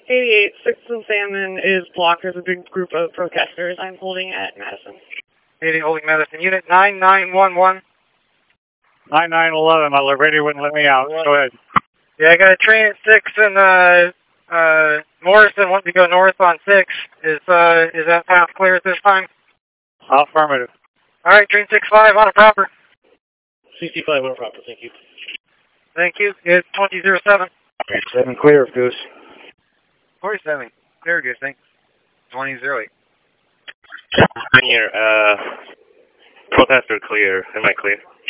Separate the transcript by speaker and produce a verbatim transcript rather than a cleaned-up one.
Speaker 1: eighty-eight, sixth and Salmon is blocked. There's a big group of protesters. I'm holding at Madison.
Speaker 2: eighty holding Madison. Unit nine nine one one.
Speaker 3: nine nine one one, my radio wouldn't let me out. Go ahead.
Speaker 2: Yeah, I got a train at six and uh, uh, Morrison wants to go north on six. Is uh, is that path clear at this time?
Speaker 3: Affirmative.
Speaker 2: All right, train six five on a proper.
Speaker 4: sixty-five on a proper, thank you.
Speaker 2: Thank you. It's twenty zero seven.
Speaker 3: seven clear, Goose.
Speaker 2: forty-seven. There, Goose, thanks. twenty zero eight.
Speaker 4: Here, uh, protester clear. Am I clear?